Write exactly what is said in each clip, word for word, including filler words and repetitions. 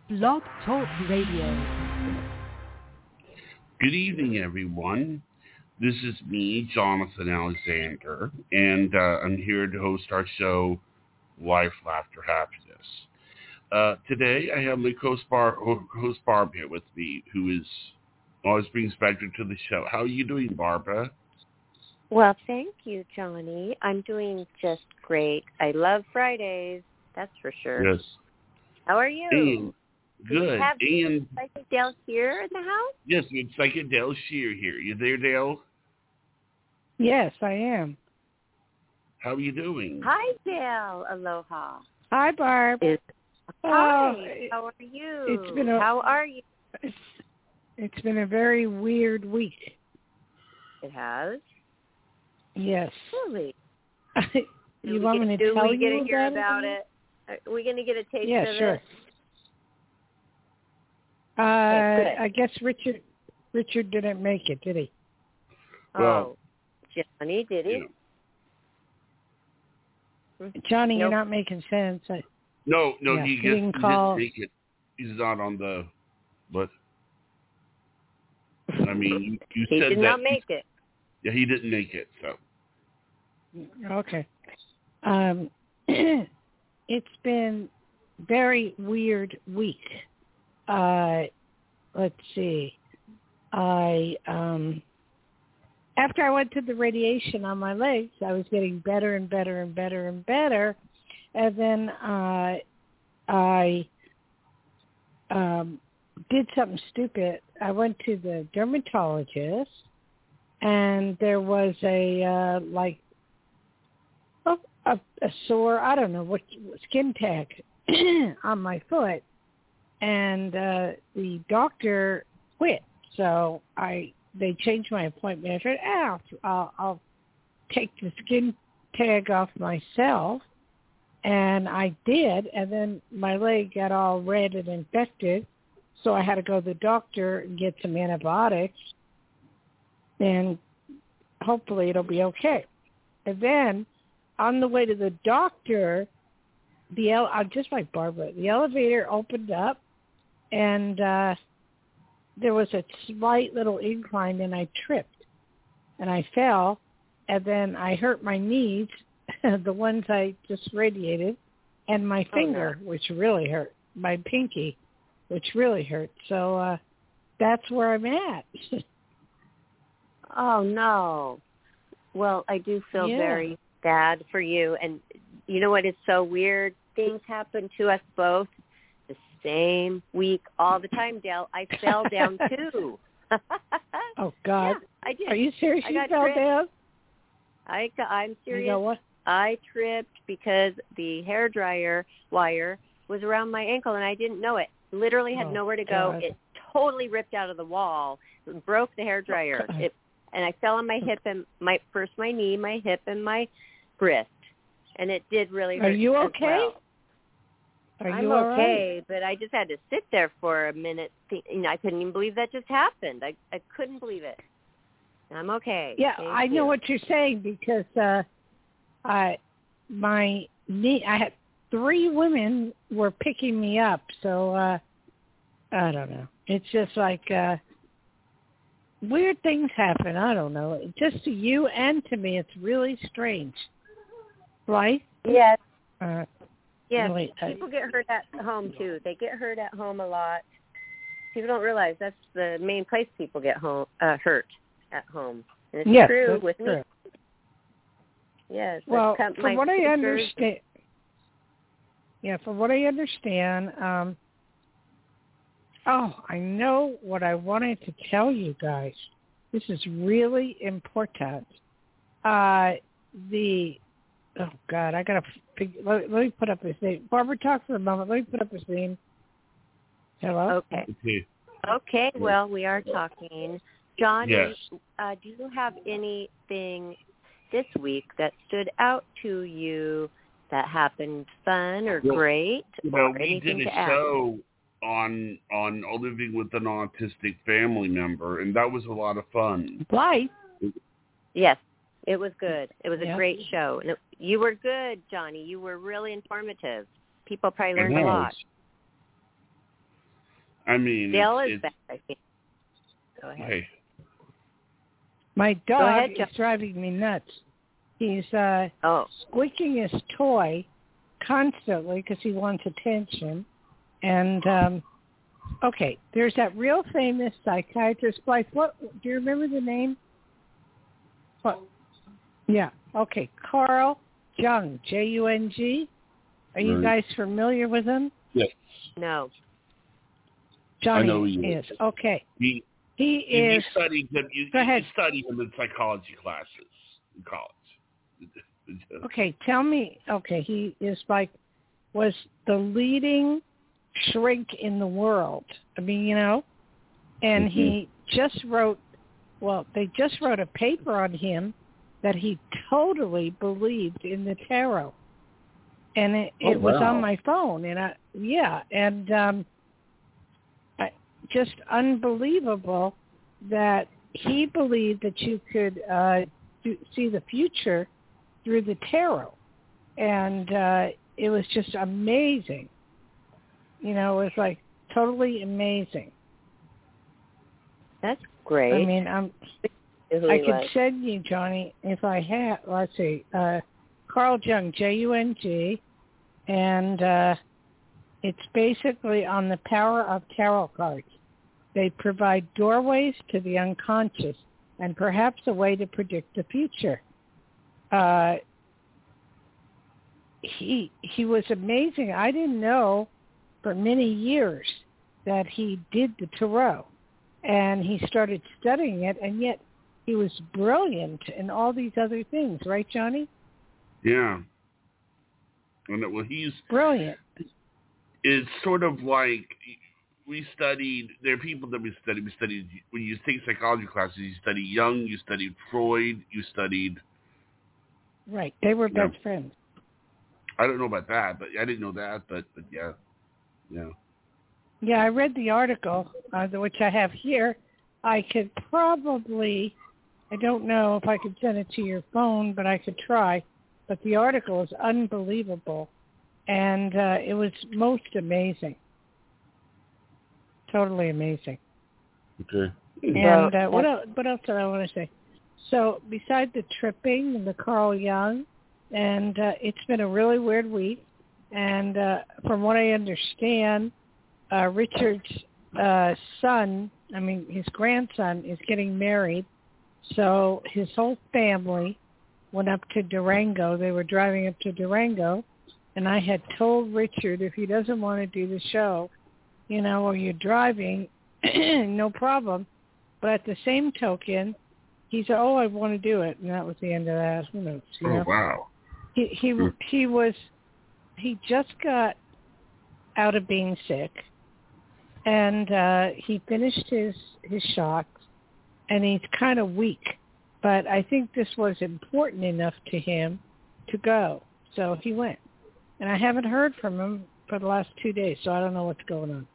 Blog Talk Radio. Good evening, everyone. This is me, Jonathan Alexander, and uh, I'm here to host our show, Life, Laughter, Happiness. Uh, today, I have my co-host Barb, host Barb here with me, who is always brings Spectre to the show. How are you doing, Barbara? Well, thank you, Johnny. I'm doing just great. I love Fridays, that's for sure. Yes. How are you? And good. Do we have and Psychic Dale here in the house? Yes, it's Psychic Dale Shear here. You there, Dale? Yes, I am. How are you doing? Hi, Dale. Aloha. Hi, Barb. It's, uh, hi. How are you? It's been a, How are you? It's, it's been a very weird week. It has? Yes. Really? you want get, me to do tell we get you to hear about, about it? it? Are we going to get a taste yeah, of sure. it? Uh, Okay, I guess Richard Richard didn't make it, did he? Oh, Johnny, did he? You know. Johnny, Nope. you're not making sense. I, No, no, yeah, he, he gets, didn't he call. didn't make it. He's not on the, but, I mean, you, you he said did that. not make it. Yeah, he didn't make it, so. Okay. Um, it's been very weird week. Uh, let's see. I um, after I went to the radiation on my legs, I was getting better and better and better and better, and then uh, I um, did something stupid. I went to the dermatologist, and there was a uh, like a, a, a sore, I don't know what skin tag on my foot. And uh, the doctor quit, so I they changed my appointment. I said, "Ah, I'll, I'll take the skin tag off myself," and I did. And then my leg got all red and infected, so I had to go to the doctor and get some antibiotics, and hopefully it'll be okay. And then on the way to the doctor, the ele- uh, just like Barbara, the elevator opened up. And uh, there was a slight little incline, and I tripped, and I fell, and then I hurt my knees, the ones I just radiated, and my finger, oh, no. which really hurt, my pinky, which really hurt. So uh, that's where I'm at. Oh, no. Well, I do feel yeah. very bad for you. And you know what is so weird? Things happen to us both the same week all the time, Dale. I fell down, too. Oh, God. Yeah, I did. Are you serious? I You got fell tripped. down? I, I'm serious. You know what? I tripped because the hairdryer wire was around my ankle, and I didn't know it. Literally had Oh, nowhere to go. God. It totally ripped out of the wall, broke the hairdryer. Oh, it, and I fell on my hip and my first my knee, my hip, and my wrist, and it did really hurt. Are you as okay? well. Are I'm you all okay, right? but I just had to sit there for a minute. Think, you know, I couldn't even believe that just happened. I I couldn't believe it. I'm okay. Yeah, Thank I you. know what you're saying because uh, I my knee. I had three women were picking me up, so uh, I don't know. It's just like uh, weird things happen. I don't know. Just to you and to me, it's really strange, right? Yes. Uh, Yeah, really, uh, people get hurt at home, too. They get hurt at home a lot. People don't realize that's the main place people get home uh, hurt, at home. And it's yes, true that's with true. me. Yes. Well, come, from what I sisters, understand, yeah, from what I understand, um, oh, I know what I wanted to tell you guys. This is really important. Uh, the Oh, God, I got to let, let me put up his name. Barbara, talk for a moment. Let me put up his name. Hello? Okay. Okay. Okay, well, we are talking. Johnny, Yes. uh, do you have anything this week that stood out to you that happened fun or Well, great? You know, or we anything did a to add? show on on living with an autistic family member, and that was a lot of fun. Why? Yes. It was good. It was a Yeah. great show. And it, you were good, Johnny. You were really informative. People probably It learned a was. lot. I mean, Dale it's, is it's, back, I think. Go ahead. Hey. My dog ahead, is Jeff. driving me nuts. He's uh, Oh. squeaking his toy constantly because he wants attention. And, um, okay, there's that real famous psychiatrist, Blythe. What, do you remember the name? What? Yeah, okay, Carl Jung, J U N G. Are you Right. guys familiar with him? Yes. No. Johnny I know he is. is. Okay. He, He you, is. you studied him. You, Go ahead. you studied him in psychology classes in college. Okay, tell me. Okay, he is like was the leading shrink in the world. I mean, you know, and Mm-hmm. he just wrote. Well, they just wrote a paper on him that he totally believed in the tarot, and it, Oh, it was wow. on my phone. And I, yeah, and um, I, just unbelievable that he believed that you could uh, do, see the future through the tarot, and uh, it was just amazing. You know, it was like totally amazing. That's great. I mean, I'm. Who I he could was. send you, Johnny, if I had. Let's see, uh, Carl Jung, J U N G, and uh, it's basically on the power of tarot cards. They provide doorways to the unconscious and perhaps a way to predict the future. Uh, he he was amazing. I didn't know for many years that he did the tarot, and he started studying it, and yet he was brilliant in all these other things, right, Johnny? Yeah. And well, he's Brilliant. It's sort of like we studied. There are people that we studied. We studied when you take psychology classes. You study Jung. You studied Freud. You studied. Right. They were Yeah. best friends. I don't know about that, but I didn't know that. But, but yeah, yeah. Yeah, I read the article, uh, which I have here. I could probably, I don't know if I could send it to your phone, but I could try. But the article is unbelievable, and uh, it was most amazing. Totally amazing. Okay. And uh, what else? What else did I want to say? So, beside the tripping and the Carl Jung, and uh, it's been a really weird week. And uh, from what I understand, uh, Richard's uh, son, I mean his grandson, is getting married. So his whole family went up to Durango. They were driving up to Durango, and I had told Richard if he doesn't want to do the show, you know, or you're driving, no problem. But at the same token, he said, "Oh, I want to do it," and that was the end of that. Who knows? You Oh know? wow. He he he was he just got out of being sick, and uh, he finished his his shots, and he's kind of weak. But I think this was important enough to him to go, so he went. And I haven't heard from him for the last two days, so I don't know what's going on.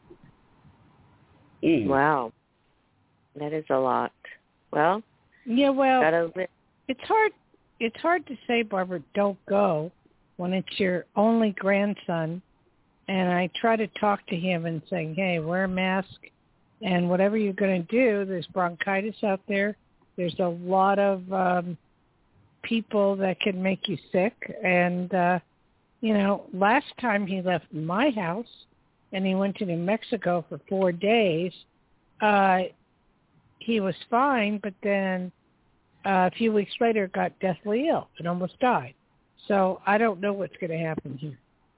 Mm. Wow. That is a lot. Well, Yeah, well, gotta live. it's hard. It's hard to say, Barbara, don't go when it's your only grandson. And I try to talk to him and say, hey, wear a mask, and whatever you're going to do, there's bronchitis out there. There's a lot of um, people that can make you sick. And, uh, you know, last time he left my house and he went to New Mexico for four days, uh, he was fine, but then uh, a few weeks later got deathly ill and almost died. So I don't know what's going to happen here.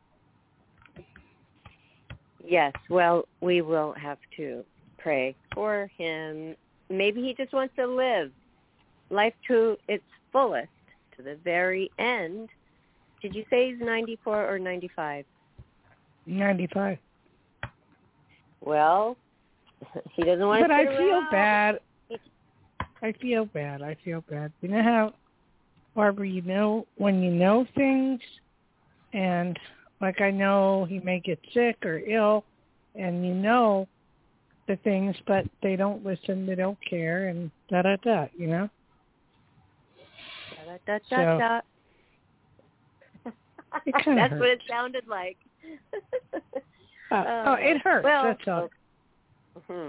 Yes, well, we will have to pray for him. Maybe he just wants to live life to its fullest, to the very end. Did you say he's ninety-four or ninety-five? ninety-five. Well, he doesn't want but to I sit feel around. bad. I feel bad. I feel bad. You know how, Barbara, you know when you know things, and like I know he may get sick or ill, and you know the things, but they don't listen, they don't care, and da-da-da, you know? Da, da, da, So, da. It kinda That's what it hurts. sounded like. Uh, oh, it hurts, well, that's all. Mm-hmm.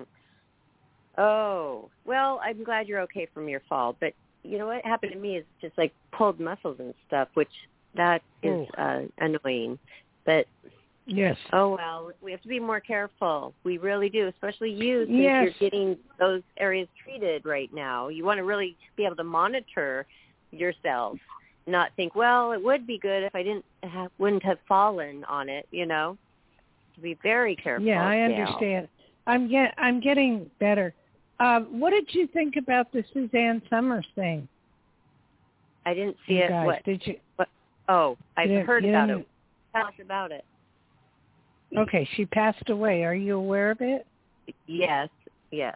Oh, well, I'm glad you're okay from your fall. But you know what happened to me is just like pulled muscles and stuff, which that is oh. uh, annoying. But Yes. oh, well, we have to be more careful. We really do, especially you, since yes. you're getting those areas treated right now. You want to really be able to monitor yourself, not think, well, it would be good if I didn't have, wouldn't have fallen on it, you know. To be very careful. Yeah, I Gail. understand. I'm get I'm getting better. Um, what did you think about the Suzanne Summers thing? I didn't see you it. Guys, what? Did you? What? Oh, I've you heard you about didn't... it. Tell us about it. Okay, she passed away. Are you aware of it? Yes, yes.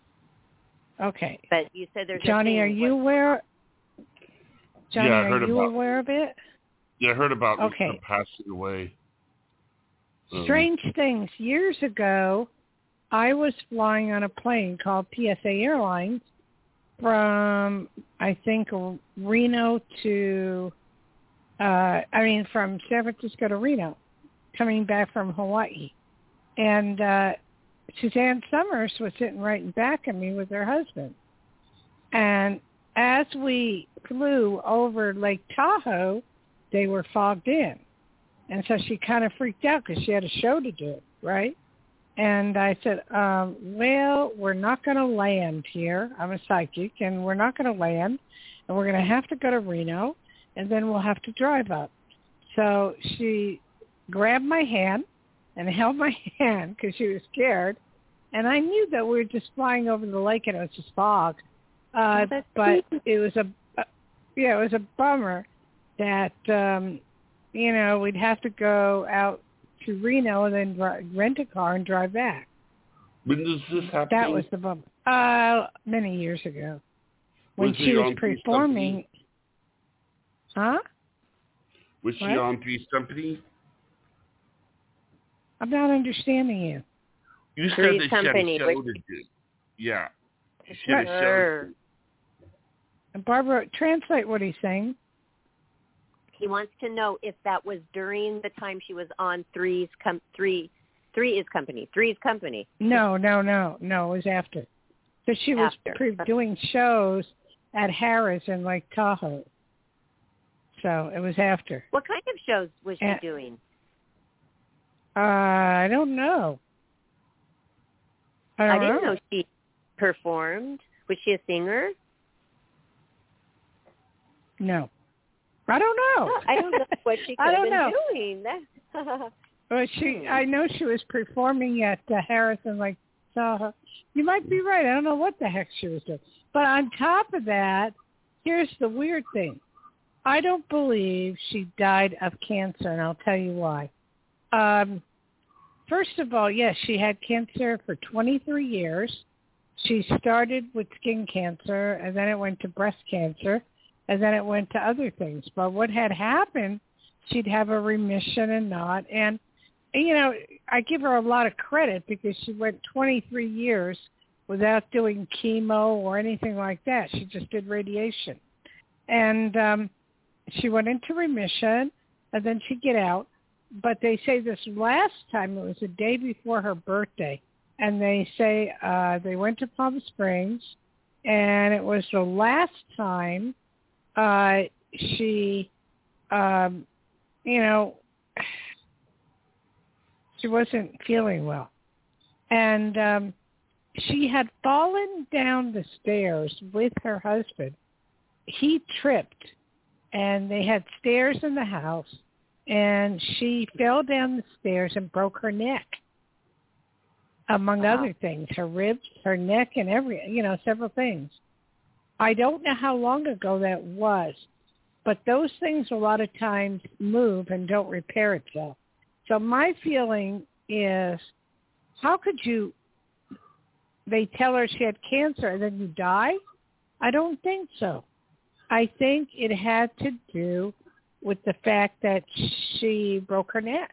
Okay. But you said there's Johnny, a are you what... aware? Johnny, yeah, I are heard you about, aware of it? Yeah, I heard about okay. her passing away. Um, Strange things. Years ago, I was flying on a plane called P S A Airlines from, I think, Reno to, uh, I mean, from San Francisco to Reno, coming back from Hawaii. And uh, Suzanne Summers was sitting right in back of me with her husband. And as we flew over Lake Tahoe, they were fogged in. And so she kind of freaked out because she had a show to do, right? And I said, um, well, we're not going to land here. I'm a psychic, and we're not going to land. And we're going to have to go to Reno, and then we'll have to drive up. So she grabbed my hand and held my hand because she was scared. And I knew that we were just flying over the lake, and it was just fog. Uh, oh, but it was a, uh, yeah, it was a bummer that, um, you know, we'd have to go out to Reno and then dri- rent a car and drive back. When does this happen? That was the bummer. Uh, many years ago. When was she was on performing. Huh? Was she what? on Three's Company? I'm not understanding you. You said Three's that Company, she had a show which... to do. Yeah. She had a show to do. Barbara, translate what he's saying. He wants to know if that was during the time she was on Three's com- Three, Three is Company, Three's Company. No, no, no, no. It was after. So she was pre- doing shows at Harrah's in Lake Tahoe. So it was after. What kind of shows was she and, doing? Uh, I don't know. I, don't I didn't know. know she performed. Was she a singer? No. I don't know. I don't know what she could I have don't been know. doing. Well, she, I know she was performing at uh, Harrison, like, Tahoe. You might be right. I don't know what the heck she was doing. But on top of that, here's the weird thing. I don't believe she died of cancer, and I'll tell you why. Um, first of all, yes, she had cancer for twenty-three years. She started with skin cancer, and then it went to breast cancer, and then it went to other things. But what had happened, she'd have a remission and not. And, you know, I give her a lot of credit because she went twenty-three years without doing chemo or anything like that. She just did radiation. And um, she went into remission, and then she'd get out. But they say this last time, it was the day before her birthday, and they say uh, they went to Palm Springs, and it was the last time uh, she, um, you know, she wasn't feeling well. And um, she had fallen down the stairs with her husband. He tripped, and they had stairs in the house, and she fell down the stairs and broke her neck, among wow. other things, her ribs, her neck, and every, you know, several things. I don't know how long ago that was, but those things a lot of times move and don't repair itself. So my feeling is, how could you, they tell her she had cancer and then you die? I don't think so. I think it had to do with the fact that she broke her neck.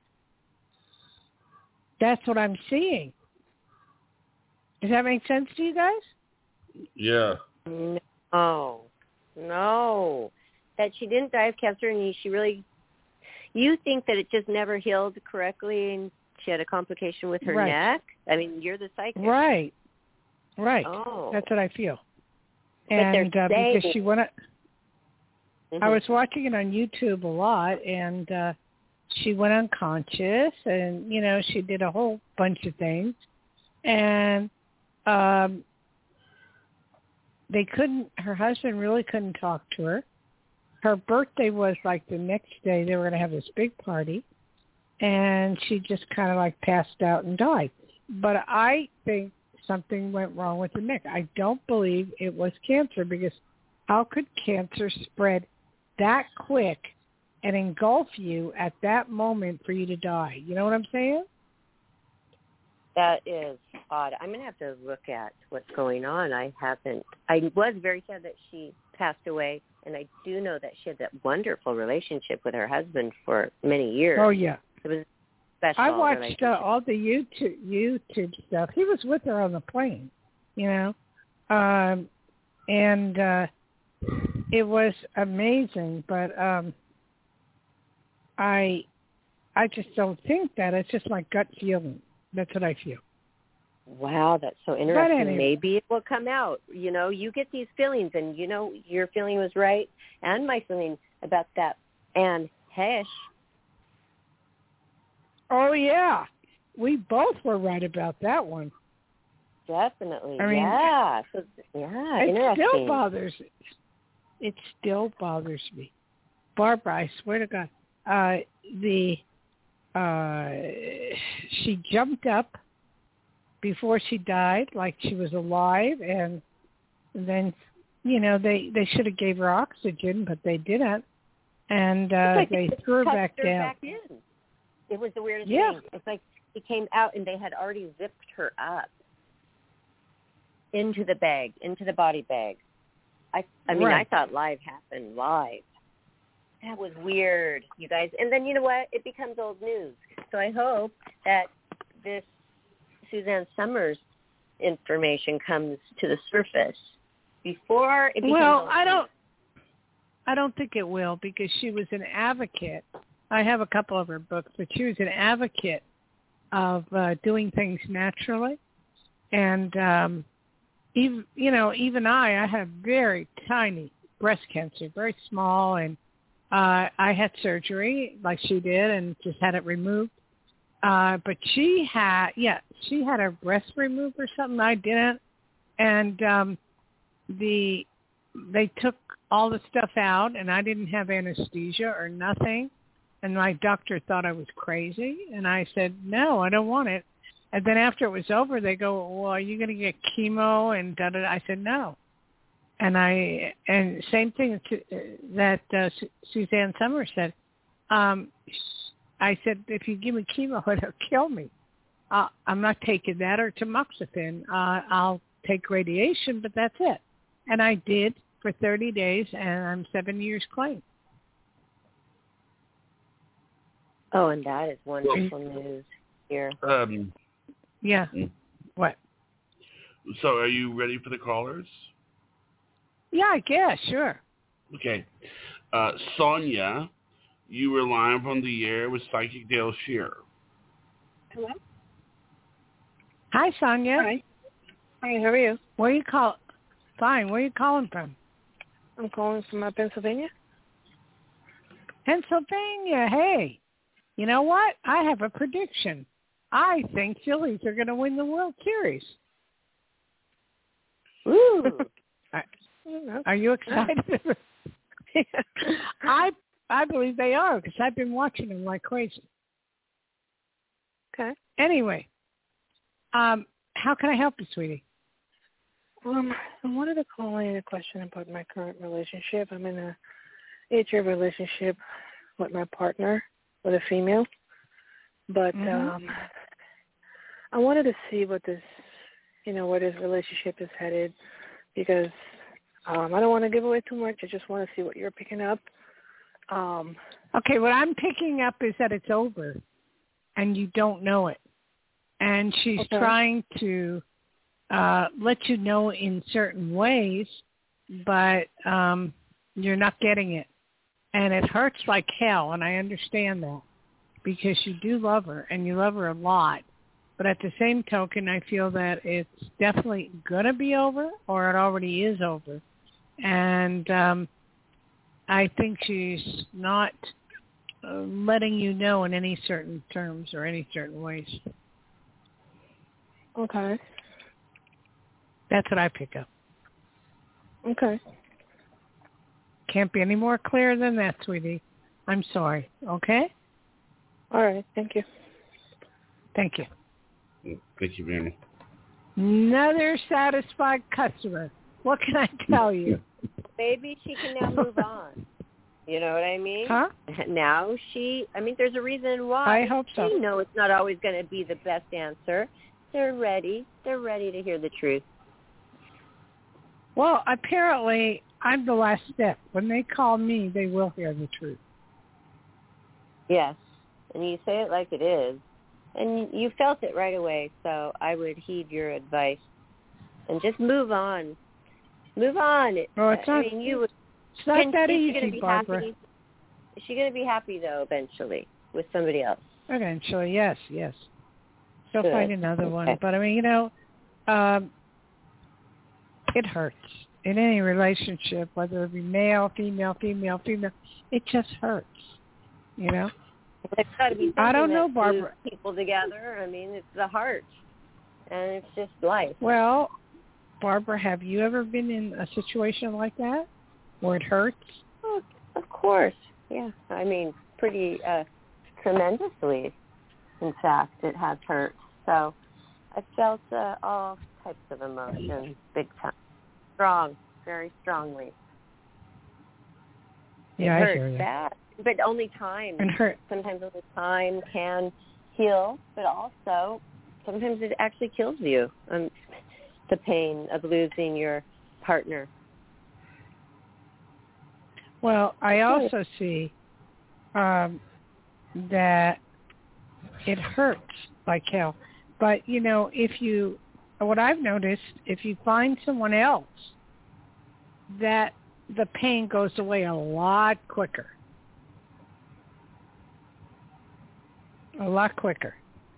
That's what I'm seeing. Does that make sense to you guys? Yeah. No, no. That she didn't die of cancer, and she really, you think that it just never healed correctly, and She had a complication with her Right. neck? I mean, you're the psychic. Right. Right. Oh. That's what I feel. But And they're uh, because saying- she went, Mm-hmm. I was watching it on YouTube a lot, and uh, she went unconscious, and you know she did a whole bunch of things, and um, they couldn't. Her husband really couldn't talk to her. Her birthday was like the next day. They were going to have this big party, and she just kind of like passed out and died. But I think something went wrong with the neck. I don't believe it was cancer, because how could cancer spread that quick and engulf you at that moment for you to die? You know what I'm saying? That is odd. I'm going to have to look at what's going on. I haven't. I was very sad that she passed away, and I do know that she had that wonderful relationship with her husband for many years. Oh, yeah. It was a special I watched uh, relationship. all the YouTube YouTube stuff. He was with her on the plane, you know, um, and uh, it was amazing. But um, I, I just don't think that. It's just my gut feeling. That's what I feel. Wow, that's so interesting. anyway. Maybe it will come out. You know, you get these feelings, and, you know, your feeling was right, and my feeling about that Anne Hesh. Oh, yeah. We both were right about that one. Definitely. I mean, yeah. So, yeah, It interesting. still bothers It still bothers me. Barbara, I swear to God, uh, the uh, she jumped up before she died like she was alive, and then, you know, they, they should have gave her oxygen, but they didn't. And uh, like they they threw her tucked back her down. Back in. It was the weirdest Yeah. thing. It's like she came out, and they had already zipped her up into the bag, into the body bag. I, I mean, Right. I thought live happened live. That was weird, you guys. And then, you know what? It becomes old news. So I hope that this Suzanne Summers information comes to the surface before it becomes Well, old I news. don't. I don't think it will, because she was an advocate. I have a couple of her books, but she was an advocate of uh, doing things naturally. And um, even you know, even I, I had very tiny breast cancer, very small, and uh, I had surgery like she did, and just had it removed. Uh, but she had, yeah, she had her breast removed or something. I didn't, and um, the they took all the stuff out, and I didn't have anesthesia or nothing. And my doctor thought I was crazy, and I said, no, I don't want it. And then after it was over, they go, well, are you going to get chemo? And da, da, da. I said, no. And I and same thing that uh, Suzanne Summers said. Um, I said, if you give me chemo, it'll kill me. Uh, I'm not taking that or tamoxifen. Uh, I'll take radiation, but that's it. And I did for thirty days, and I'm seven years clean. Oh, and that is wonderful news here. Um, Yeah. What? so are you ready for the callers? Yeah, I guess, sure. Okay. Uh, Sonia, you were live on the air with Psychic Dale Shearer. Hello? Hi, Sonia. Hi. Hi, how are you? Where you call? Fine. Where are you calling from? I'm calling from uh, Pennsylvania. Pennsylvania. Hey, you know what? I have a prediction. I think Phillies are going to win the World Series. Ooh. Are, are you excited? I I believe they are, because I've been watching them like crazy. Okay. Anyway, um, how can I help you, sweetie? Um, I wanted to call in a question about my current relationship. I'm in a eight-year relationship with my partner, with a female. But Mm-hmm. um, I wanted to see what this, you know, where this relationship is headed, because um, I don't want to give away too much. I just want to see what you're picking up. Um, Okay, what I'm picking up is that it's over, and you don't know it. And she's Okay. trying to uh, let you know in certain ways, but um, you're not getting it. And it hurts like hell, and I understand that. because you do love her and you love her a lot. But at the same token, I feel that it's definitely going to be over, or it already is over. And um, I think she's not uh, letting you know in any certain terms or any certain ways. Okay. That's what I pick up. Okay. Can't be any more clear than that, sweetie. I'm sorry. Okay? All right. Thank you. Thank you. Thank you, ma'am. Another satisfied customer. What can I tell you? Maybe she can now move on. You know what I mean? Huh? Now she, I mean, there's a reason why. I hope so. They know it's not always going to be the best answer. They're ready. They're ready to hear the truth. Well, apparently, I'm the last step. When they call me, they will hear the truth. Yes. And you say it like it is. And you felt it right away, so I would heed your advice. And just move on. Move on. Well, it's not, I mean, you would, it's not can, that is easy, she gonna be Barbara. Happy? Is she going to be happy, though, eventually, with somebody else? Eventually, yes, yes. She'll Good. find another Okay. one. But, I mean, you know, um, it hurts. In any relationship, whether it be male, female, female, female, it just hurts, you know? It's got to be something I don't know, that Barbara. glues people together. I mean, it's the heart, and it's just life. Well, Barbara, have you ever been in a situation like that where it hurts? Oh, of course. Yeah. I mean, pretty uh, tremendously, in fact, it has hurt. So I felt uh, all types of emotions, big time. Strong, very strongly. Yeah, it I hurts hear you. bad, but only time. And hurt. Sometimes only time can heal, but also sometimes it actually kills you. Um, the pain of losing your partner. Well, I also see um, that it hurts like hell. But, you know, if you, what I've noticed, if you find someone else, that the pain goes away a lot quicker. A lot quicker.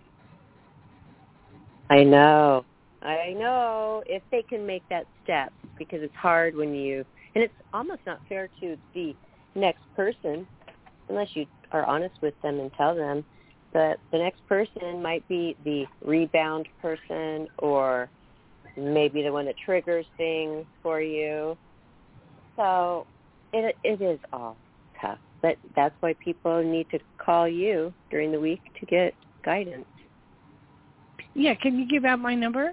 I know. I know. If they can make that step, because it's hard when you, and it's almost not fair to the next person, unless you are honest with them and tell them, but the next person might be the rebound person or maybe the one that triggers things for you. So it it is all tough. But that's why people need to call you during the week to get guidance. Yeah, can you give out my number?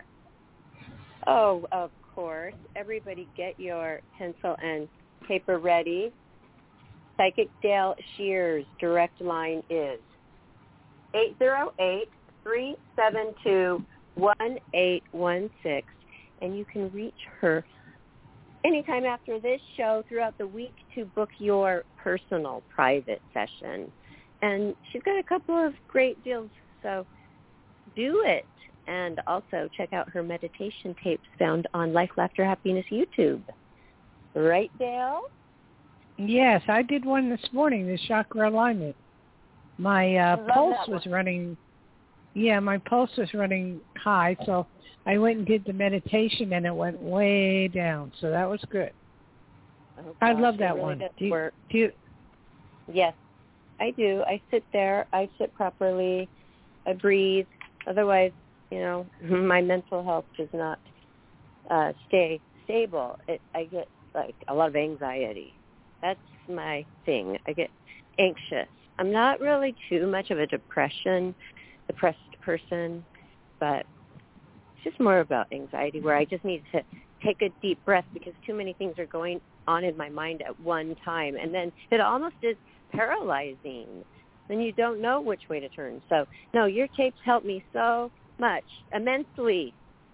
Oh, of course. Everybody get your pencil and paper ready. Psychic Dale Shears' direct line is eight zero eight, three seven two, one eight one six. And you can reach her anytime after this show throughout the week to book your personal private session. And she's got a couple of great deals, so do it. And also check out her meditation tapes found on Life, Laughter, Happiness YouTube. Right, Dale? Yes, I did one this morning, the chakra alignment. My uh, pulse was running, yeah, my pulse was running high, so I went and did the meditation, and it went way down, so that was good. Oh, I gosh, love that really one. does Do you, work. do you, Yes, I do. I sit there. I sit properly. I breathe. Otherwise, you know, my mental health does not uh, stay stable. It, I get, like, a lot of anxiety. That's my thing. I get anxious. I'm not really too much of a depression, depressed person, but it's just more about anxiety where I just need to take a deep breath because too many things are going on in my mind at one time. And then it almost is paralyzing. Then you don't know which way to turn. So, no, your tapes help me so much, immensely.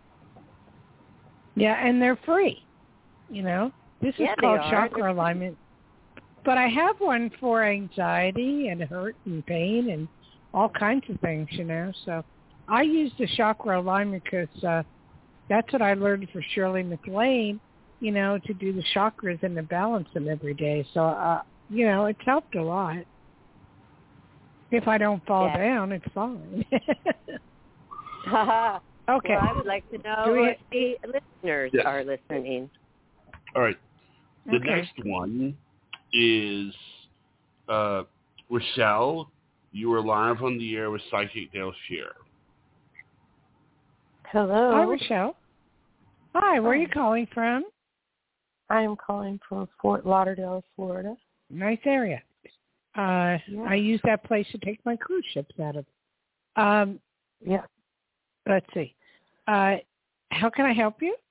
yeah, and they're free, you know. This is Yeah, they called are. chakra They're- alignment. But I have one for anxiety and hurt and pain and all kinds of things, you know. So I use the chakra alignment because uh, that's what I learned for Shirley MacLaine, you know, to do the chakras and to balance them every day. So, uh, you know, it's helped a lot. If I don't fall Yes. down, it's fine. Haha. Okay. Well, I would like to know Do we- if the listeners Yes. are listening. All right. The Okay. next one is uh, Rochelle. You were live on the air with Psychic Dale Shear. Hello. Hi, Rochelle. Hi, where are you Hi. calling from? I am calling from Fort Lauderdale, Florida. Nice area. Uh, Yeah. I use that place to take my cruise ships out of. Um, Yeah. let's see. Uh, how can I help you?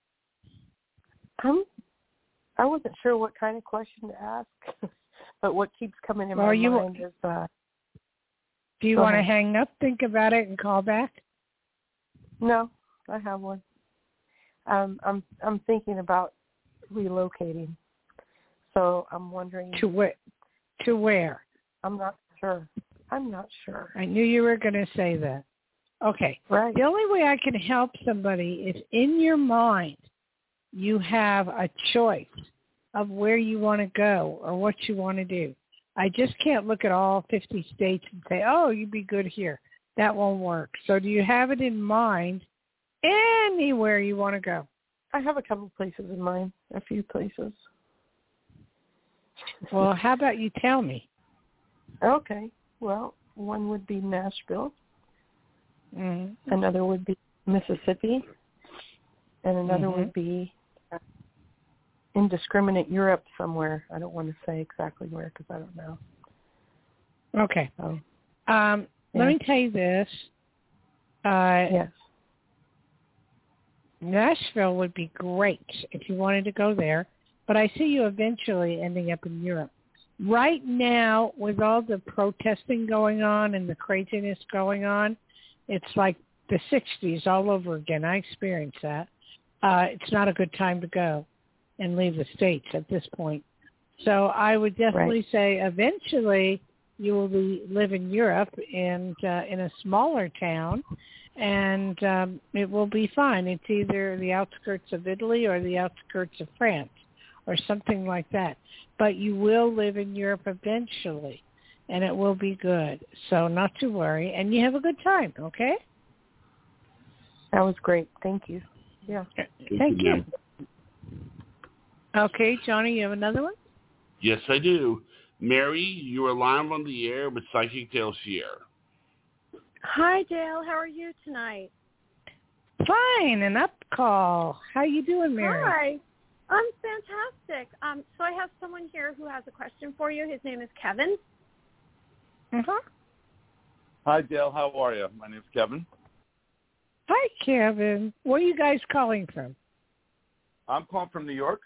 I'm, I wasn't sure what kind of question to ask, but what keeps coming in Well, my you- mind is, uh, Do you Go want to ahead. hang up, think about it, and call back? no, I have one. Um, I'm I'm thinking about relocating, so I'm wondering. To where? To where? I'm not sure. I'm not sure. I knew you were going to say that. Okay. Right. The only way I can help somebody is in your mind you have a choice of where you want to go or what you want to do. I just can't look at all fifty states and say, oh, you'd be good here. That won't work. So do you have it in mind anywhere you want to go? I have a couple places in mind, a few places. Well, how about you tell me? Okay. Well, one would be Nashville. Mm-hmm. Another would be Mississippi. And another Mhm. would be uh, indiscriminate Europe somewhere. I don't want to say exactly where because I don't know. Okay. So, Um, Yeah. Let me tell you this. Uh, yes. Nashville would be great if you wanted to go there, but I see you eventually ending up in Europe. Right now, with all the protesting going on and the craziness going on, it's like the sixties all over again. I experienced that. Uh, it's not a good time to go and leave the States at this point. So I would definitely say eventually you will be, live in Europe and uh, in a smaller town, and um, it will be fine. It's either the outskirts of Italy or the outskirts of France or something like that. But you will live in Europe eventually, and it will be good. So not to worry, and you have a good time, okay? That was great. Thank you. Yeah. Thank you. ma'am. Okay, Johnny, you have another one? Yes, I do. Mary, you are live on the air with Psychic Dale Shear. Hi, Dale. How are you tonight? Fine, an up call. How you doing, Mary? Hi. I'm fantastic. Um, so I have someone here who has a question for you. His name is Kevin. Uh-huh. Hi, Dale. How are you? My name's Kevin. Hi, Kevin. Where are you guys calling from? I'm calling from New York.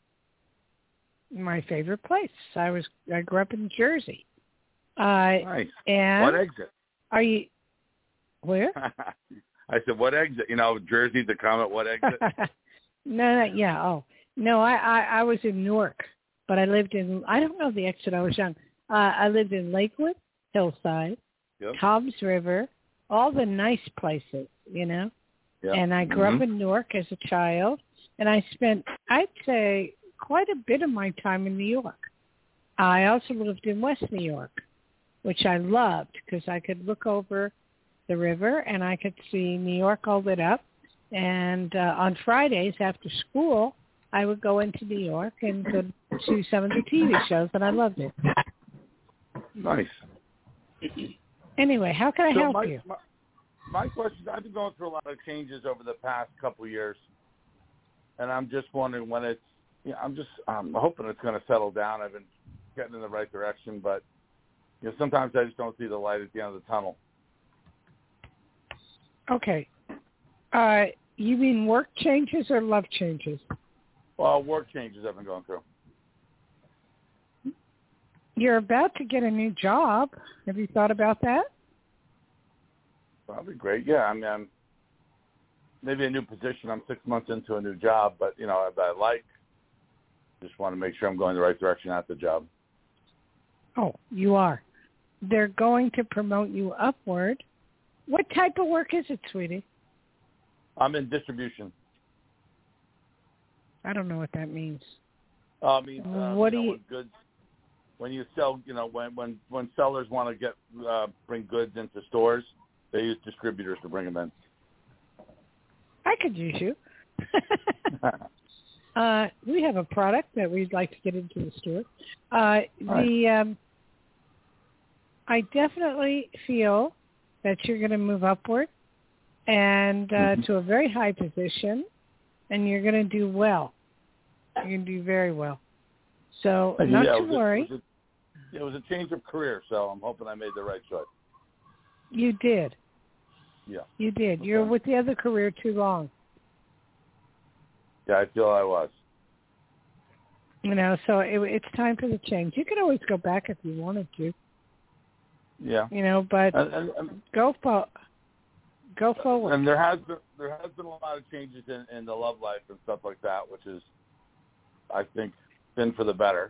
My favorite place. I was I grew up in Jersey. Uh, Nice. and What exit? are you where? I said, what exit? You know, Jersey, the comment, what exit? no, no, yeah. Oh, no. I, I I was in Newark, but I lived in. I don't know the exit. I was young. Uh, I lived in Lakewood, Hillside, Yep. Toms River, all the nice places, you know. Yep. And I grew Mhm. up in Newark as a child, and I spent, I'd say, quite a bit of my time in New York. I also lived in West New York, which I loved because I could look over the river and I could see New York all lit up. And uh, on Fridays after school, I would go into New York and go to some of the T V shows, and I loved it. Nice. Anyway, how can I So help my, you? My, my question is, I've been going through a lot of changes over the past couple of years, and I'm just wondering when it's, you know, I'm just I'm hoping it's going to settle down. I've been getting in the right direction, but you know, sometimes I just don't see the light at the end of the tunnel. Okay. Uh, you mean work changes or love changes? Well, work changes I've been going through. You're about to get a new job. Have you thought about that? That'd be great. Yeah, I mean, I'm, maybe a new position. I'm six months into a new job, but, you know, that I like. Just want to make sure I'm going the right direction at the job. Oh, you are. They're going to promote you upward. What type of work is it, sweetie? I'm in distribution. I don't know what that means. Uh, I mean, uh, What you do know, you- when goods, when you sell, you know, when when, when sellers want to get uh, bring goods into stores, they use distributors to bring them in. I could use you. uh, we have a product that we'd like to get into the store. Uh, the right. um, I definitely feel that you're going to move upward and uh, mm-hmm. to a very high position, and you're going to do well. You're going to do very well. So not yeah, to it worry. A, it, was a, it was a change of career, so I'm hoping I made the right choice. You did. Yeah. You did. Okay. You're with the other career too long. Yeah, I feel I was. You know, so it, it's time for the change. You can always go back if you wanted to. Yeah. You know, but and, and, and, go for go forward. And there has been there has been a lot of changes in, in the love life and stuff like that, which is, I think, been for the better.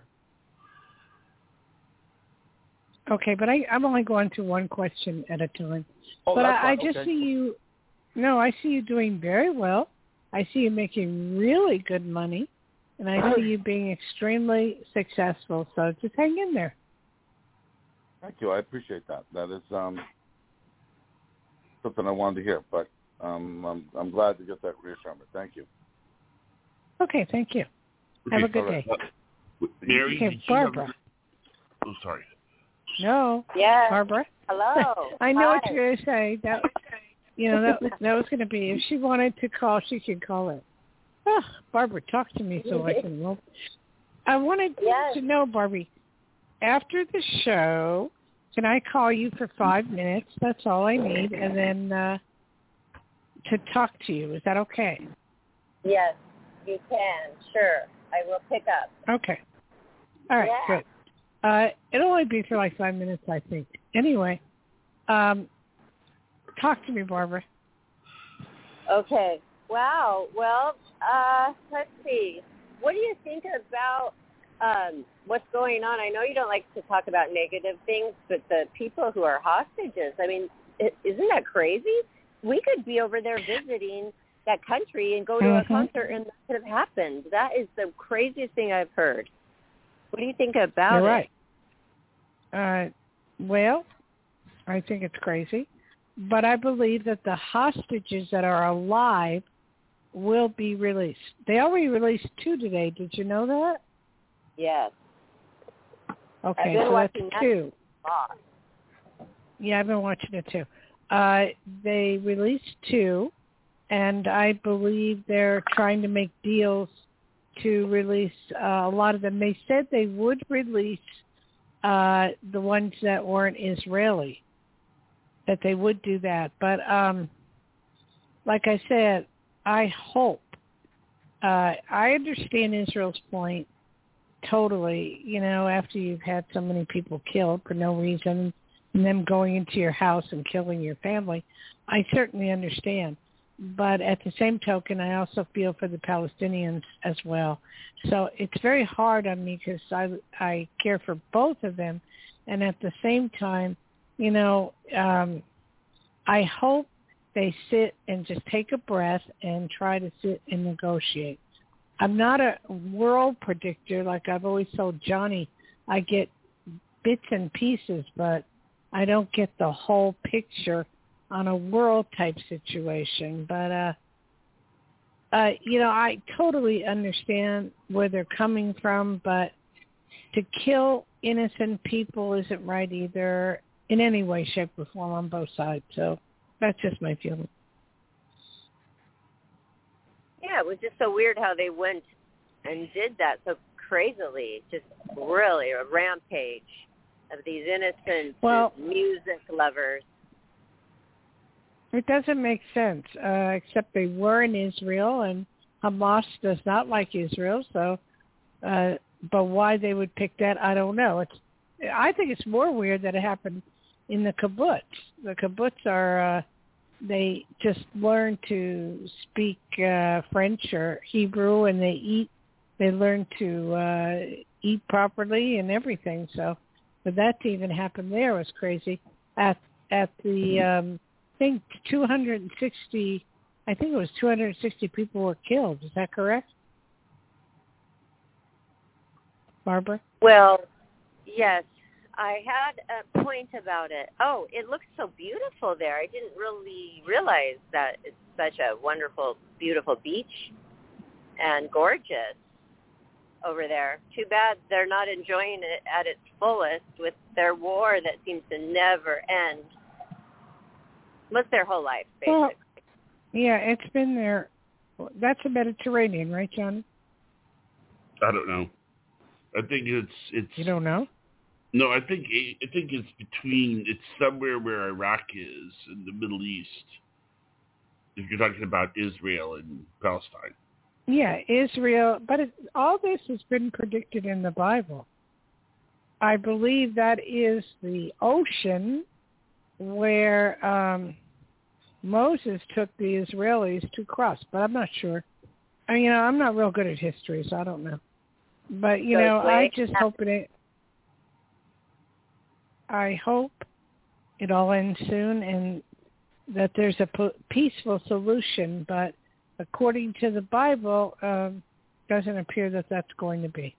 Okay, but I, I'm only going through one question at a time. Oh, but that's I, I fine. just okay. see you. No, I see you doing very well. I see you making really good money, and I see you being extremely successful. So just hang in there. Thank you. I appreciate that. That is um, something I wanted to hear, but um, I'm I'm glad to get that reassurance. Thank you. Okay, thank you. Okay, have a good right. day. Uh, Mary, okay, did Barbara. Have... Oh, sorry. No. Yes. Barbara. Hello. I know Hi. what you're going to say. That, you know, that that was going to be if she wanted to call, she could call it. Oh, Barbara, talk to me so I can. Well, I wanted yes. to know, Barbie. After the show, can I call you for five minutes? That's all I need, and then uh, to talk to you. Is that okay? Yes, you can. Sure, I will pick up. Okay. All right. Yeah. Good. Uh, it'll only be for like five minutes, I think. Anyway, um, talk to me, Barbara. Okay. Wow. Well, uh, let's see. What do you think about um, what's going on? I know you don't like to talk about negative things, but the people who are hostages, I mean, isn't that crazy? We could be over there visiting that country and go to mm-hmm. a concert and that could have happened. That is the craziest thing I've heard. What do you think about You're it? right. Uh, well, I think it's crazy, but I believe that the hostages that are alive will be released. They already released two today. Did you know that? Yes. Okay, so that's that two. lot. Yeah, I've been watching it too. Uh, they released two, and I believe they're trying to make deals to release uh, a lot of them. They said they would release uh, the ones that weren't Israeli, that they would do that. But um, like I said, I hope. Uh, I understand Israel's point totally, you know, after you've had so many people killed for no reason and them going into your house and killing your family. I certainly understand. But at the same token, I also feel for the Palestinians as well. So it's very hard on me because I, I care for both of them. And at the same time, you know, um, I hope they sit and just take a breath and try to sit and negotiate. I'm not a world predictor like I've always told Johnny. I get bits and pieces, but I don't get the whole picture on a world type situation. But, uh, uh, you know, I totally understand where they're coming from, but to kill innocent people isn't right either in any way, shape, or form on both sides. So that's just my feeling. Yeah, it was just so weird how they went and did that so crazily. Just really a rampage of these innocent well, music lovers. It doesn't make sense, uh, except they were in Israel, and Hamas does not like Israel. So, uh, but why they would pick that, I don't know. It's, I think it's more weird that it happened in the kibbutz. The kibbutz are, uh, they just learn to speak uh, French or Hebrew, and they eat. They learn to uh, eat properly and everything. So, but that to even happen there was crazy. At at the um, I think two hundred sixty, I think it was two hundred sixty people were killed. Is that correct, Barbara? Well, Yes, I had a point about it. Oh, it looks so beautiful there. I didn't really realize that it's such a wonderful, beautiful beach and gorgeous over there. Too bad they're not enjoying it at its fullest with their war that seems to never end. Most their whole life, basically. Well, yeah, it's been there. That's the Mediterranean, right, Johnny? I don't know. I think it's it's. You don't know? No, I think I think it's between. It's somewhere where Iraq is in the Middle East. If you're talking about Israel and Palestine. Yeah, Israel. But it, all this has been predicted in the Bible. I believe that is the ocean where um, Moses took the Israelis to cross. But I'm not sure. I mean, you know, I'm not real good at history, so I don't know. But, you know, I just hope it, I hope it all ends soon and that there's a po- peaceful solution. But according to the Bible, um, doesn't appear that that's going to be.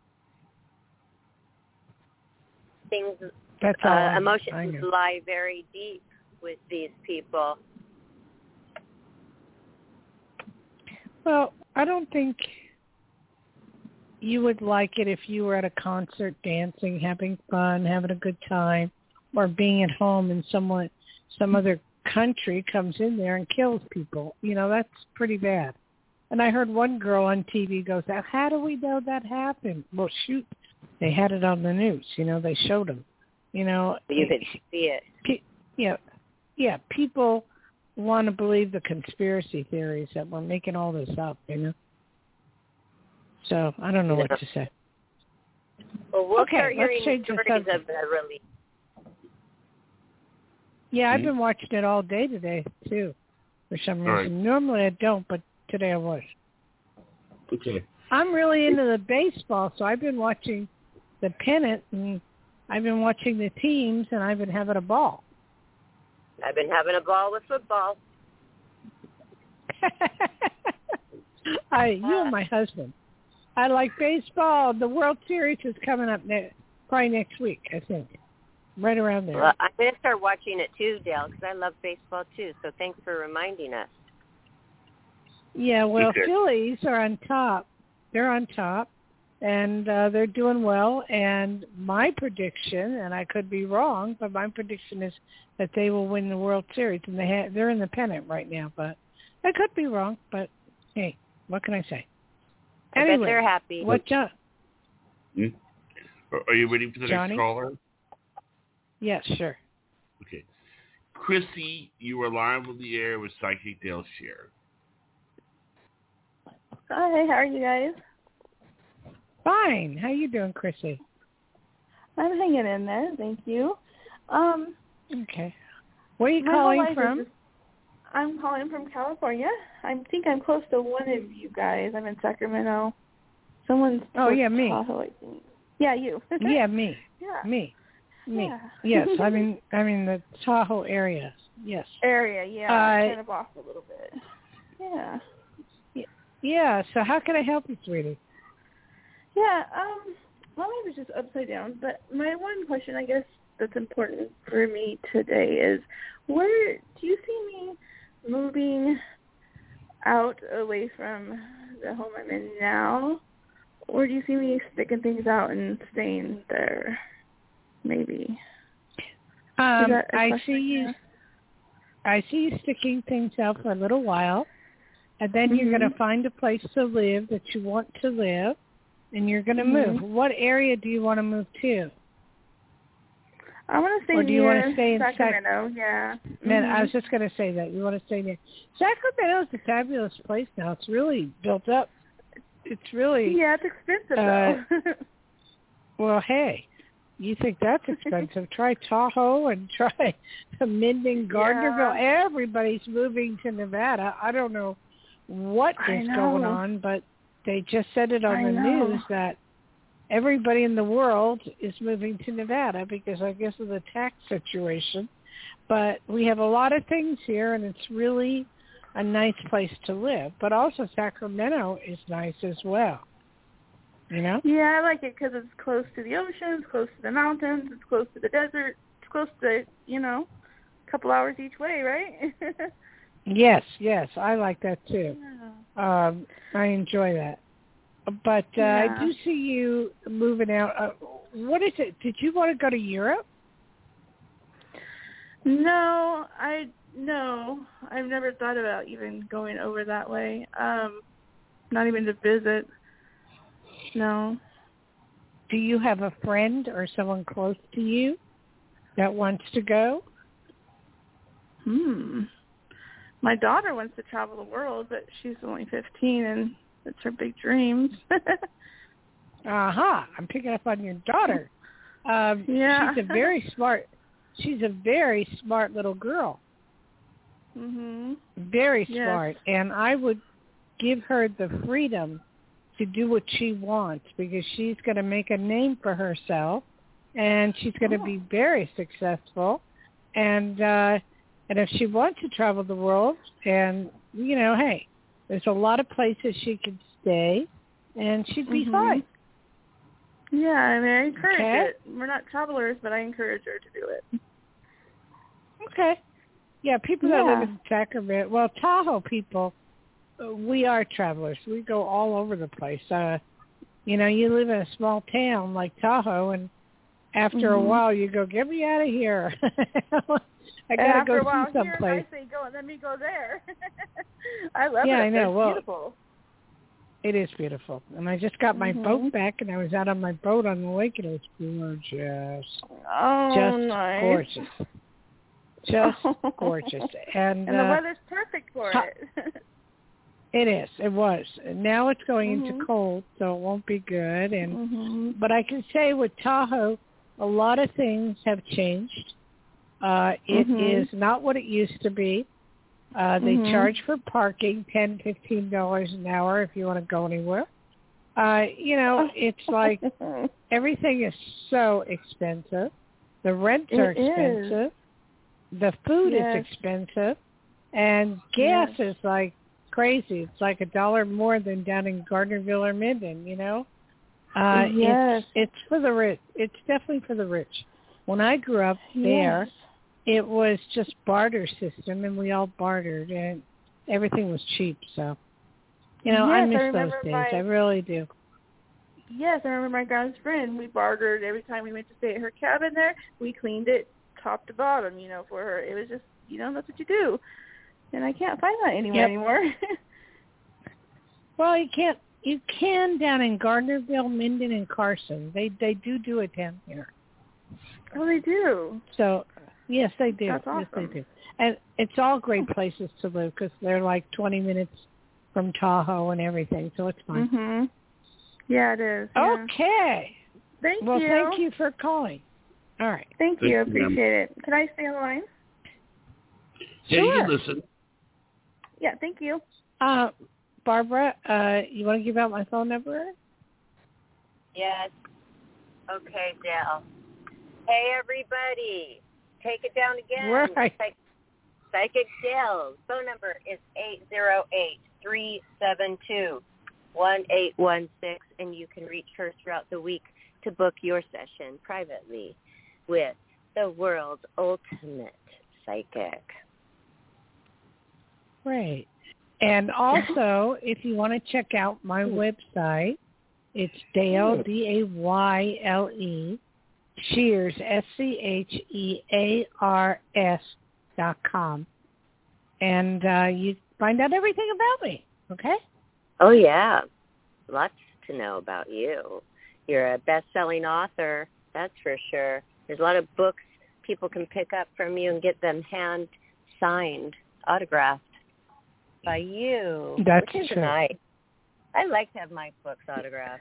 Things, that's all uh, I, emotions I know. lie very deep with these people. Well, I don't think you would like it if you were at a concert dancing, having fun, having a good time, or being at home and someone, some other country comes in there and kills people. You know, that's pretty bad. And I heard one girl on T V goes, how do we know that happened? Well, shoot, they had it on the news. You know, they showed them. You know, you could see it. Pe- yeah, yeah, people want to believe the conspiracy theories that we're making all this up, you know. So I don't know what to say. Well, we'll okay, start hearing let's change the stories subject. of the release. Yeah, Mm-hmm. I've been watching it all day today, too, for some reason. Right. Normally I don't, but today I was. Okay. I'm really into the baseball, so I've been watching the pennant, and I've been watching the teams, and I've been having a ball. I've been having a ball with football. I, you and my husband. I like baseball. The World Series is coming up ne- probably next week, I think, right around there. Well, I'm going to start watching it too, Dale, because I love baseball too. So thanks for reminding us. Yeah, well, Okay. Phillies are on top. They're on top, and uh, they're doing well. And my prediction, and I could be wrong, but my prediction is that they will win the World Series, and they ha- they're in the pennant right now. But I could be wrong. But hey, what can I say? I Anyway, bet they're happy. What, John? Hmm? Are you waiting for the Johnny? next caller? Yes, sure. Okay. Chrissy, you are live on the air with Psychic Dale Share. Hi, how are you guys? Fine. How you doing, Chrissy? I'm hanging in there, thank you. Um, okay. Where are you my whole calling life is from? just- I'm calling from California. I think I'm close to one of you guys. I'm in Sacramento. Someone's Oh, towards yeah, me. Tahoe, I think. Yeah, you. Yeah, me. Yeah. Me. Me. Yeah. Yes, I'm in, I'm in the Tahoe area. Yes. Area, yeah. Uh, kind of off a little bit. Yeah. Yeah, so how can I help you, sweetie? Yeah, um, my life is just upside down, but my one question, I guess, that's important for me today is, where do you see me moving out away from the home I'm in now, or do you see me sticking things out and staying there, maybe? Um, that a I question see you. here? I see you sticking things out for a little while, and then you're Mhm. going to find a place to live that you want to live, and you're going to Mhm. move. What area do you want to move to? I want to stay Or do you near wanna stay in Sac- Sacramento, yeah. Man, I Mhm. was just going to say that. You want to stay near. Sacramento is a fabulous place now. It's really built up. It's really... Yeah, it's expensive, uh, though. Well, hey, you think that's expensive? Try Tahoe and try Minden, Gardnerville. Yeah. Everybody's moving to Nevada. I don't know what I is know. going on, but they just said it on I the know. news that everybody in the world is moving to Nevada because I guess of the tax situation. But we have a lot of things here, and it's really a nice place to live. But also Sacramento is nice as well. you know? Yeah, I like it because it's close to the ocean, it's close to the mountains, it's close to the desert, it's close to, you know, a couple hours each way, right? Yes, yes, I like that too. Yeah. Um, I enjoy that. But uh, Yeah. I do see you moving out. Uh, what is it? Did you want to go to Europe? No, I no, I've never thought about even going over that way. Um, not even to visit. No. Do you have a friend or someone close to you that wants to go? Hmm. My daughter wants to travel the world, but she's only fifteen, and it's her big dreams. Aha, I'm picking up on your daughter. Um, Yeah. She's a very smart, she's a very smart little girl. Mhm. Very Yes. smart. And I would give her the freedom to do what she wants because she's going to make a name for herself and she's going to Oh. be very successful. And, uh, and if she wants to travel the world and, you know, hey, there's a lot of places she could stay and she'd be Mhm. fine. Yeah, I mean, I encourage Okay. it. We're not travelers, but I encourage her to do it. Okay. Yeah, people that live Yeah. in Sacramento, well, Tahoe people, uh, we are travelers. We go all over the place. Uh, you know, you live in a small town like Tahoe, and after a Mhm. while you go, get me out of here. I And got to after go a while see here, someplace. I say go, and let me go there. I love Yeah, it. I know. It's Well, beautiful. It is beautiful. And I just got my Mhm. boat back, and I was out on my boat on the lake, and it was gorgeous. Oh, Just nice. gorgeous. Just gorgeous. And, And the uh, weather's perfect for ta- it. It is. It was. Now it's going Mhm. into cold, so it won't be good. And Mhm. but I can say with Tahoe, a lot of things have changed. Uh, it Mhm. is not what it used to be. Uh, they Mhm. charge for parking ten, fifteen dollars an hour if you want to go anywhere. Uh, you know, it's like everything is so expensive. The rents are It is. expensive. The food Yes. is expensive, and gas Yes. is like crazy. It's like a dollar more than down in Gardnerville or Minden, you know? Uh, Yes. It's, it's for the rich. It's definitely for the rich. When I grew up there, Yes. it was just barter system, and we all bartered, and everything was cheap. So, you know, I Yes, I miss those remember days. my- I really do. Yes, I remember my grand's friend. We bartered every time we went to stay at her cabin there. We cleaned it top to bottom, you know, for her. It was just, you know, that's what you do. And I can't find that anywhere Yep. anymore. Well, you can't. You can down in Gardnerville, Minden, and Carson. They they do do it down here. Oh, they do. So, yes, they do. That's Yes, they awesome. do. And it's all great places to live because they're like twenty minutes from Tahoe and everything, so it's fine. Mhm. Yeah, it is. Yeah. Okay. Thank Well, you. thank you for calling. All right. Thank Thank you. I you, ma'am. appreciate it. Can I stay on the line? Yeah, you Sure. can listen. Yeah, thank you. Uh, Barbara, uh, you want to give out my phone number? Yes. Okay, Dale. Hey, everybody. Take it down again. Right. Psych- Psychic Dale's phone number is eight zero eight, three seven two, one eight one six, and you can reach her throughout the week to book your session privately with the world's ultimate psychic. Great. And also, if you want to check out my website, it's Dale, D A Y L E, Shears, S C H E A R S dot com. And uh, you find out everything about me, okay? Oh, yeah. Lots to know about you. You're a best-selling author, that's for sure. There's a lot of books people can pick up from you and get them hand-signed, autographed by you, That's which is true. nice. I like to have my books autographed.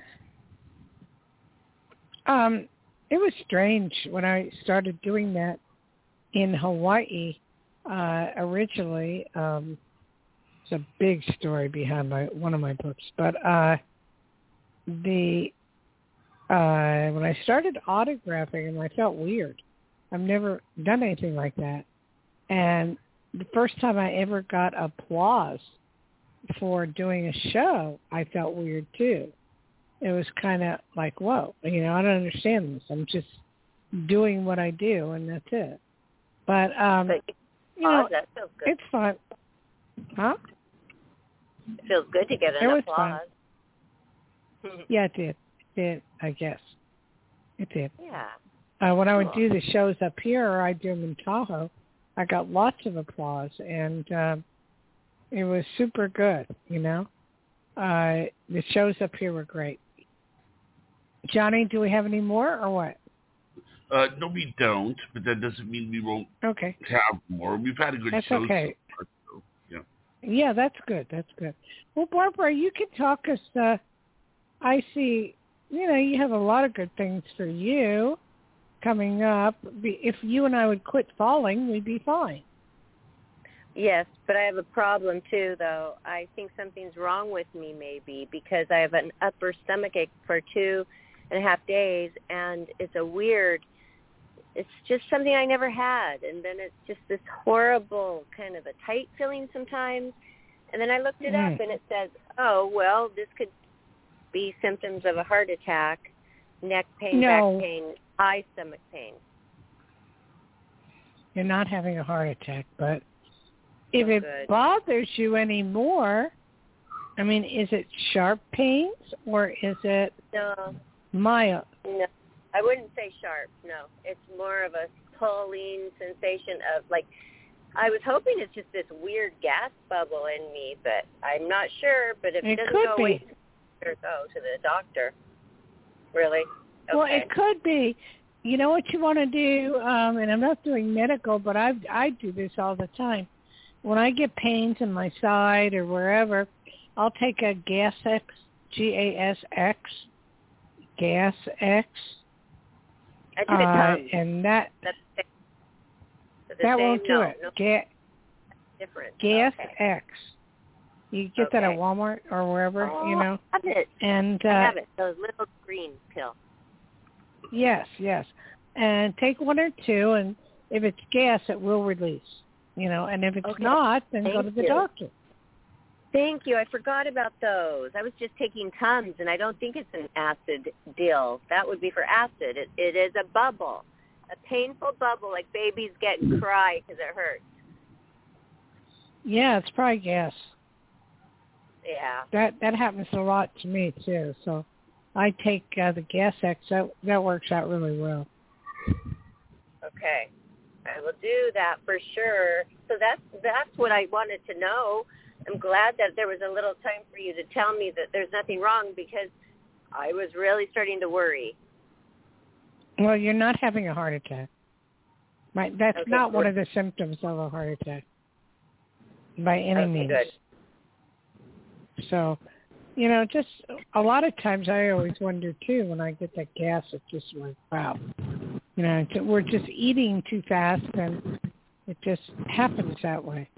Um, it was strange when I started doing that in Hawaii uh, originally. Um, it's a big story behind my one of my books, but uh, the uh, when I started autographing them, I felt weird. I've never done anything like that, and the first time I ever got applause for doing a show, I felt weird too. it was kind of like, whoa, you know, I don't understand this. I'm just doing what I do, and that's it. But, um, but you know, oh, that feels good. it's fun. Huh? It feels good to get an it was applause. Fun. Yeah, it did. It did, I guess. It did. Yeah. Uh, when I would Cool. do the shows up here, or I'd do them in Tahoe, I got lots of applause, and uh, it was super good, you know. Uh, the shows up here were great. Johnny, do we have any more, or what? Uh, no, we don't, but that doesn't mean we won't Okay. have more. We've had a good That's show okay. so far, so, yeah. Yeah, that's good. That's good. Well, Barbara, you can talk us. Uh, I see, you know, you have a lot of good things for you coming up. If you and I would quit falling, we'd be fine. Yes, but I have a problem too, though. I think something's wrong with me, maybe, because I have an upper stomach ache for two and a half days, and it's a weird, it's just something I never had, and then it's just this horrible kind of a tight feeling sometimes, and then I looked it Mm. up, and it says, oh, well, this could be symptoms of a heart attack, neck pain, No. back pain, high stomach pain. You're not having a heart attack, but if Oh, it good. bothers you anymore, I mean, is it sharp pains or is it No, mild? no, I wouldn't say sharp, no. It's more of a pulling sensation of, like, I was hoping it's just this weird gas bubble in me, but I'm not sure. But if it, It doesn't could go be. away, go to the doctor. Really? Okay. Well, it could be. You know what you want to do, um, and I'm not doing medical, but I I do this all the time. When I get pains in my side or wherever, I'll take a Gas X, G A S X, Gas X, I do uh, the tongue. and that That's the, the that same? won't do no, it. No, Ga- different. Gas okay. X. You get that at Okay. Walmart or wherever, Oh, you know. I have it. And uh, I have it. Those little green pills. yes, yes. And take one or two, and if it's gas, it will release. You know, and if it's Okay. not, then go Thank to the you. doctor. Thank you. I forgot about those. I was just taking Tums, and I don't think it's an acid deal. That would be for acid. It, it is a bubble, a painful bubble, like babies get and cry because it hurts. Yeah, it's probably gas. Yeah. That that happens a lot to me too. So I take uh, the Gas X. That that works out really well. Okay. I will do that for sure. So that's that's what I wanted to know. I'm glad that there was a little time for you to tell me that there's nothing wrong, because I was really starting to worry. Well, you're not having a heart attack. Right? That's Okay, not good. one of the symptoms of a heart attack by any Okay, means. good. So, you know, just a lot of times I always wonder too when I get that gas. It's just like, wow, you know, it's- we're just eating too fast, and it just happens that way.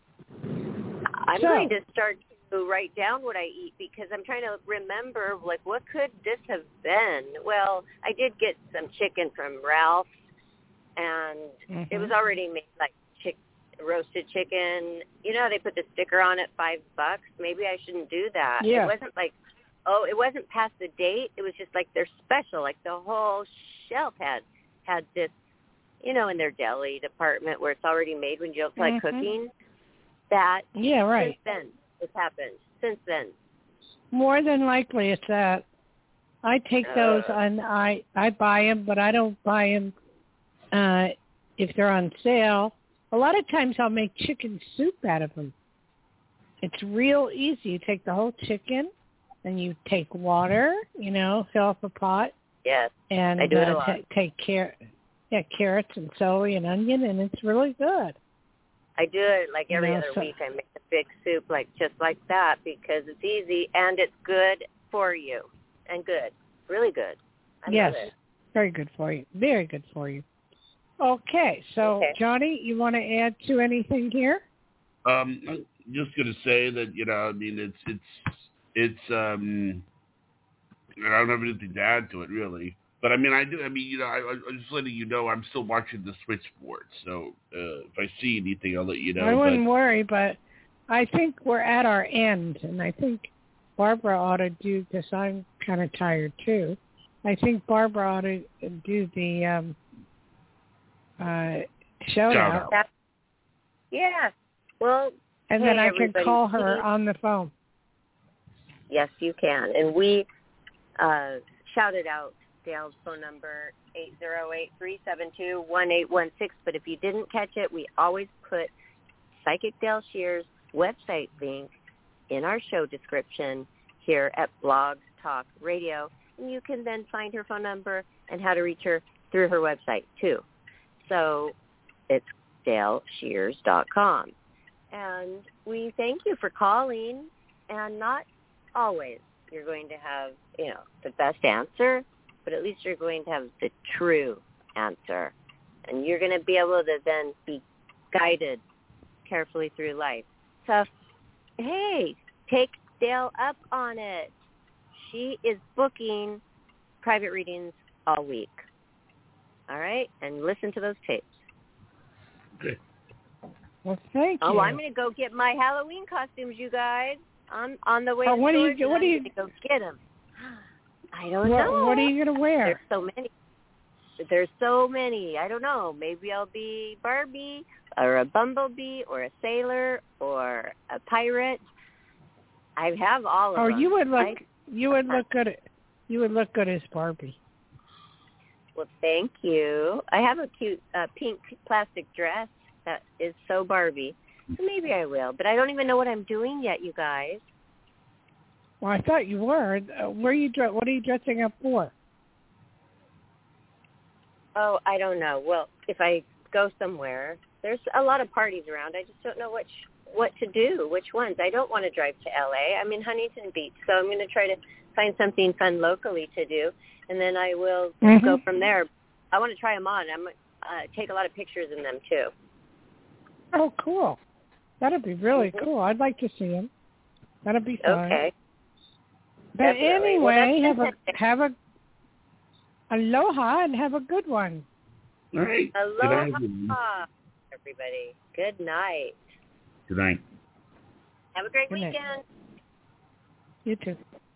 I'm So- going to start to write down what I eat, because I'm trying to remember, like, what could this have been? Well, I did get some chicken from Ralph's, and Mm-hmm. it was already made, like chick, roasted chicken. You know, they put the sticker on it, five bucks. Maybe I shouldn't do that. Yeah. It wasn't like, oh, it wasn't past the date. It was just like they're special. Like the whole shelf had had this, you know, in their deli department where it's already made when you don't feel like Mhm. cooking. That Yeah, right. since then, it's happened. Since then. More than likely, it's that. I take those Uh. and I I buy them, but I don't buy them uh, if they're on sale. A lot of times I'll make chicken soup out of them. It's real easy. You take the whole chicken, and you take water, you know, fill up a pot, Yes. and I do it a uh, lot. ta- take car- yeah, carrots and celery and onion, and it's really good. I do it like every No, other so- week. I make a big soup, like just like that, because it's easy and it's good for you, and good, really good. I yes, love it. very good for you. Very good for you. Okay, so Okay. Johnny, you want to add to anything here? Um, I'm just gonna say that, you know, I mean, it's it's it's um, I don't have anything to add to it really, but I mean, I do. I mean, you know, I, I'm just letting you know I'm still watching the switchboard, so uh, if I see anything, I'll let you know. I wouldn't but, worry, but I think we're at our end, and I think Barbara ought to do, because I'm kind of tired too. I think Barbara ought to do the um, uh, shout out. That, yeah. Well, and hey, then I everybody. can call her on the phone. Yes, you can. And we uh, shouted out Dale's phone number, eight zero eight, three seven two, one eight one six. But if you didn't catch it, we always put Psychic Dale Shears' website link in our show description here at Blog Talk Radio. And you can then find her phone number and how to reach her through her website, too. So it's dale shears dot com. And we thank you for calling, and not always you're going to have, you know, the best answer, but at least you're going to have the true answer. And you're going to be able to then be guided carefully through life. So, hey, take Dale up on it. She is booking private readings all week. All right? And listen to those tapes. Good. Well, thank you. Oh, I'm going to go get my Halloween costumes, you guys. I'm on the way oh, to what Georgia. Do you, what I'm do you, going to go get them. I don't what, know. What are you going to wear? There's so many. There's so many. I don't know. Maybe I'll be Barbie or a bumblebee or a sailor or a pirate. I have all of oh, them. Oh, you would look. I, you would look good. You would look good as Barbie. Well, thank you. I have a cute uh, pink plastic dress that is so Barbie. So maybe I will, but I don't even know what I'm doing yet, you guys. Well, I thought you were. Uh, where are you? What are you dressing up for? Oh, I don't know. Well, if I go somewhere, there's a lot of parties around. I just don't know which what to do, which ones. I don't want to drive to L A. I'm in Huntington Beach, so I'm going to try to find something fun locally to do, and then I will mm-hmm. go from there. I want to try them on. I'm uh, take a lot of pictures in them too. Oh, cool. That'd be really mm-hmm. cool. I'd like to see them. That'd be fun. Okay. But Definitely. anyway, well, have a have a aloha and have a good one. All right. Aloha, everybody. Good night. Good night. Have a great Good night. weekend. You too.